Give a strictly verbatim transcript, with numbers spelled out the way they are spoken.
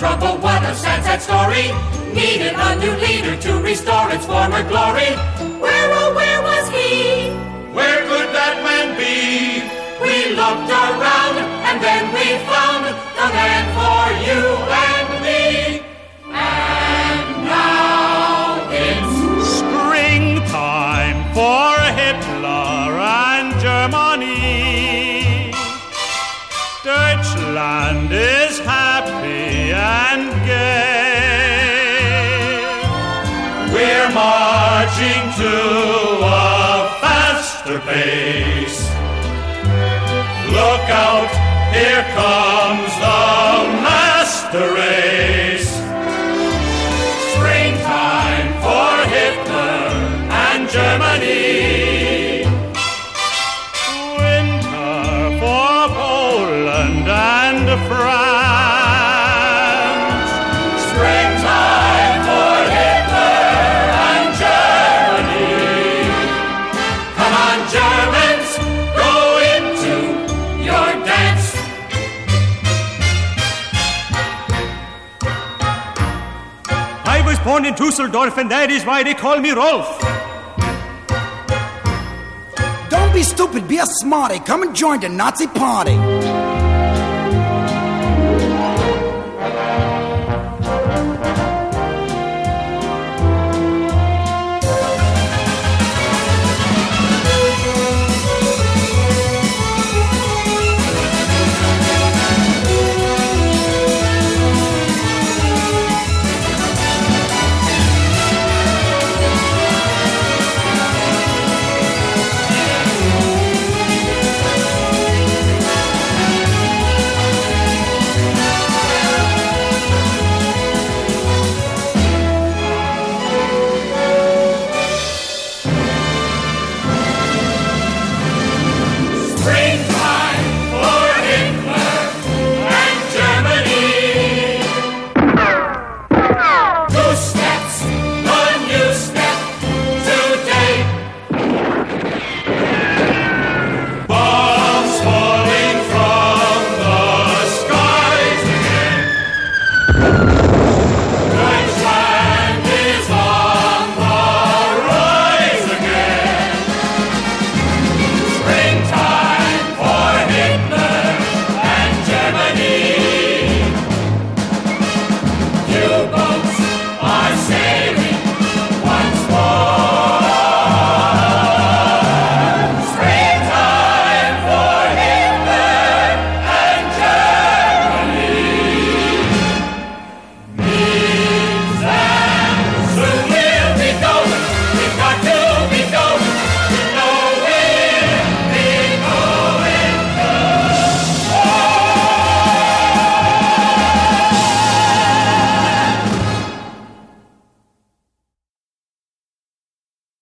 trouble, what a sad, sad story. Needed a new leader to restore its former glory. Where, oh, where was he? Where could that man be? We looked around, and then we found the man for you and me. And now it's springtime for Hitler and Germany. Deutschland is happy and gay. We're marching to a faster pace. Look out, here comes the master race. Springtime for Hitler and Germany. Winter for Poland and France. Springtime for Hitler and Germany. Come on, Germans, go into your dance. I was born in Dusseldorf, and that is why they call me Rolf. Don't be stupid, be a smarty. Come and join the Nazi party.